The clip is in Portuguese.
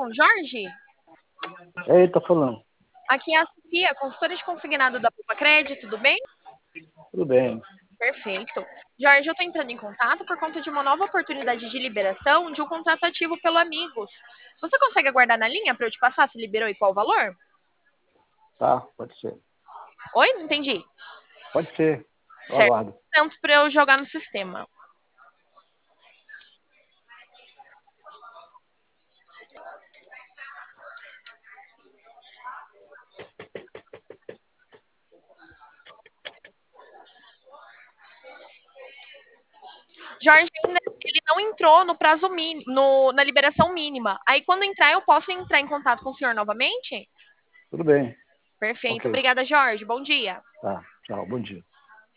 com o Jorge? Ei, tá falando. Aqui é a Sofia, consultora de consignado da Poupa Crédito, tudo bem? Tudo bem. Perfeito. Jorge, eu estou entrando em contato por conta de uma nova oportunidade de liberação de um contrato ativo pelo Amigos. Você consegue aguardar na linha para eu te passar se liberou e qual o valor? Tá, pode ser. Oi? Não entendi. Pode ser. Eu Certo. aguardo. Tanto para eu jogar no sistema. Jorge ainda ele não entrou no prazo mínimo, na liberação mínima. Aí quando entrar, eu posso entrar em contato com o senhor novamente? Tudo bem. Perfeito. Ok. Obrigada, Jorge. Bom dia. Tá. Tchau. Bom dia.